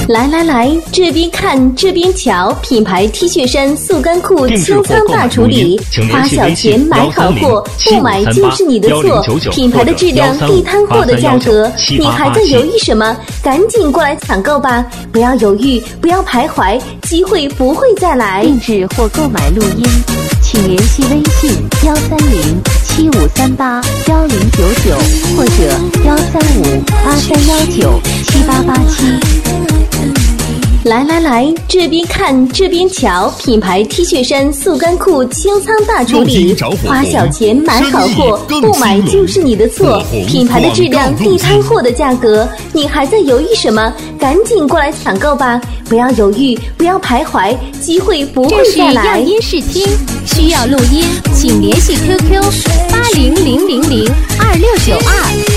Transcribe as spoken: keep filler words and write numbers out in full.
来来来，这边看这边瞧，品牌 T 恤衫、速干裤清仓大处理，花小钱买好货，不买就是你的错。品牌的质量，地摊货的价格，你还在犹豫什么？赶紧过来抢购吧！不要犹豫，不要徘徊，机会不会再来。 定制或购买录音，请联系微信幺三零七五三八幺零九九或者幺三五八三幺九七八八七。 来来来，这边看这边瞧，品牌 T 恤衫、速干裤清仓大处理，花小钱买好货，不买就是你的错。品牌的质量，地摊货的价格，你还在犹豫什么？赶紧过来抢购吧！不要犹豫，不要徘徊，机会不会再来。 这是样音试听，需要录音，请联系 Q Q 八零零零零二六九二。